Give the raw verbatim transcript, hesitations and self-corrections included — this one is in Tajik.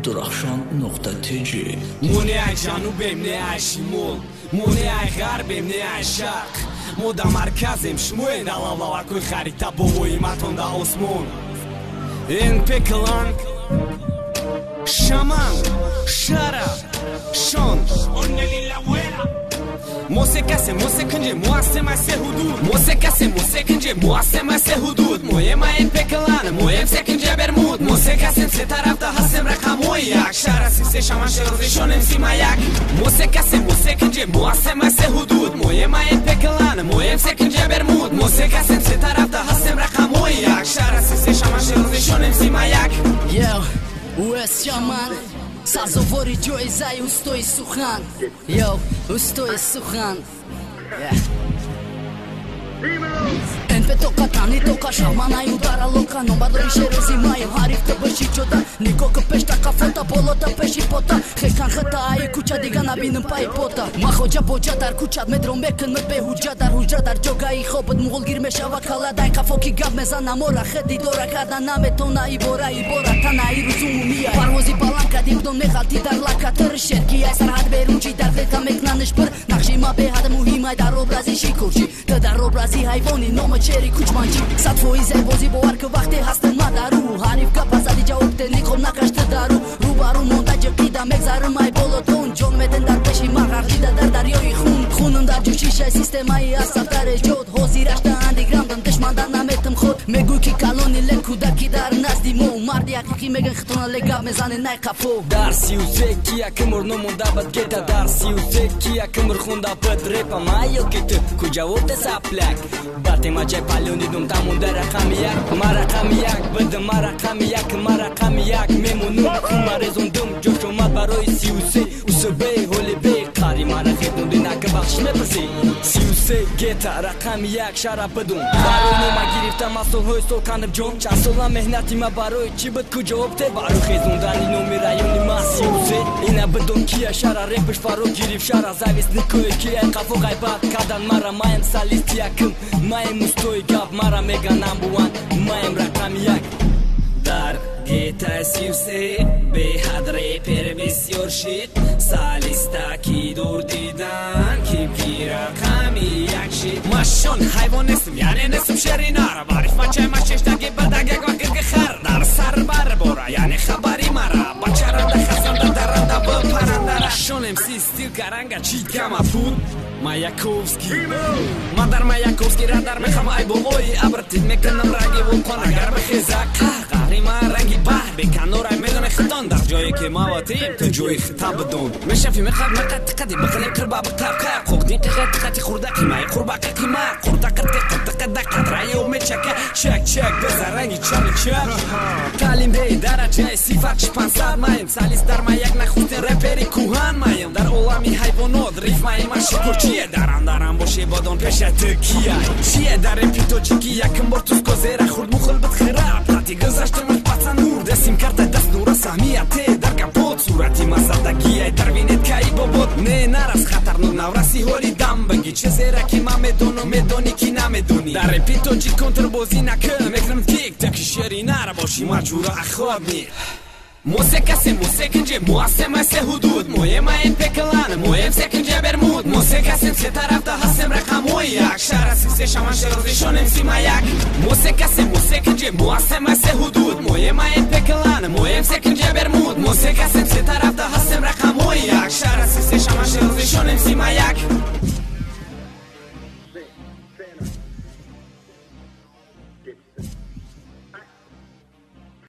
درخشان نقطه تی جی. مونه ای جنوبیم نه ای شمال، مونه ای غربیم نه ای شرق. ما در مرکزیم شما این علاوه کوی خریده باباییمتون در آسمان. این پکلان شمان شرا شان موسیقی است موسیقی موسیقی است حدود موسیقی است موسیقی موسیقی است حدود موی ما این پکلان موی موسیقی برمود موسیقی است سه طرف ده هستم رقم یک شهر سه شمان شروزشون سی ما یک موسیقی است موسیقی موسیقی است حدود موی ما این پکلان موی موسیقی برمود موسیقی است سه طرف ده هستم رقم یک شهر سه شمان شروزشون سی ما یک Yo, West Shaman Sazovori Joizai Ustoi Sukhan Yo, Ustoi Sukhan Yeah Эн пе тока тани тока шамана и удара лока Но бадори шерози май хариф те беши чода Нико ка пешта ка фота болота пеши пота Хекан хата ай куча дига набинам пай пота Ма хоҷа боҷа дар кучат медром мекн ме беҳуҷа дар ҳуҷра дар ҷогаи хобат муғул гир мешава каладай қафоки гап мезана мора хеди дора карда наметона ибора ибора танаи рузумумия парвози баланд кади будон меғалти дар лакатыр шерки ай сарҳад берунчи дар хета мекнаниш пир нақши ма беҳад муҳимай дар образи шикурчи та дар образи ҳайвони нома чери кучманчи сад фоиз бозӣ бовар ки вақте ҳастам ма дару ҳариф гап азади ҷавоб те никоб накашта дару рӯбару монда ҷиқида мегзарм ай болотон ҷон меден дар пеши ма ғарқида дар дарёи хун хунам дар ҷӯшишаи системаи асафтар эҷод ҳозирашта андиграмдам душманда наметам ход мегӯй ки калони ле кӯдаки дар назди мо марди ҳақиқӣ меган хитона ле гап мезане най қафо дар сиюсе ки якмур номонда бад гета дар сиюсе ки якмур хунда бад репа майо ки ту куҷавоте сапляк батема ҷай палёнидум тамонда рақами як ма рақами як бидим ма рақами як ма рақами як мемонум хума резондум ҷош омад барои сиюсе усбе ҳолибе қари мара хеднуди нака бахш мепирсӣ сиюсе гета рақами як шара бидум барои нома гирифтам аз солҳои сол кандам ҷон чанд сола меҳнати ма барои чӣ буд ку ҷавоб те барои хезондани номи раёни ма сиюсе ина бидон кия шара репш фаро гирифт шара завистникое кия қафо ғайбат кардан мара маем салисти якм маем устои гап мара меган намбуан маем рақами як дар гетаи сиюсе беҳад репер бисёр шид салиста ки дур дидан ким ки рақами як шид машон ҳайвон нестм яъне нестм шеринара марифмачай ма шештаги бадагаг ва гирги хар дар сар бар бора яъне хабари мара бачаранда хасанда даранда ба парандара шонем си стил каранга читкама пуд Маяковский ма дар Маяковский радар мехам ай болои абр тид мекунам ранги вулқон агар бихеза қаҳри ма ранги баҳр беканорай медоне хитон дар ҷое ки ма ватем то ҷои хита бидон мешафи мехаб мақаттиқади бихилем қирба биқавқа қуқди қиқатиқати хурда қимаи қурбақа қима қурдақати қутиқада қадрайо мечака чак чак беза ранги чали чак таълим беи дараҷаи сифат шпансад маем салис дар ма як нахустин репери кӯҳан маем дар олами ҳайвонот рифмаи ма шукурчи чие дарандарам боши бодон пеша ту кияй чие дар репи тоҷики якм бор туско зера хурд мухил бит хираб қати гузаштамаш паца нур дастим карта даст нура самияте дар капот сурати масадагияй дар винет каи бобот не нарас хатарнок навраси ҳоли дам баги чӣ зера ки ман медону медонӣ ки намедонӣ дар репи тоҷик контрбозӣ накун мекунам тик таки шеринара боши маҷура ахобни موسیقی است موسیقی موسیقی است حدود موی ما این پکلان موی موسیقی برمود موسیقی است سه طرف ده هستم رقم یک شهر سه شمان شروزشون سی ما یک موسیقی است موسیقی موسیقی است حدود موی ما این پکلان موی موسیقی برمود موسیقی است سه طرف ده هستم رقم یک شهر سه شمان شروزشون سی ما یک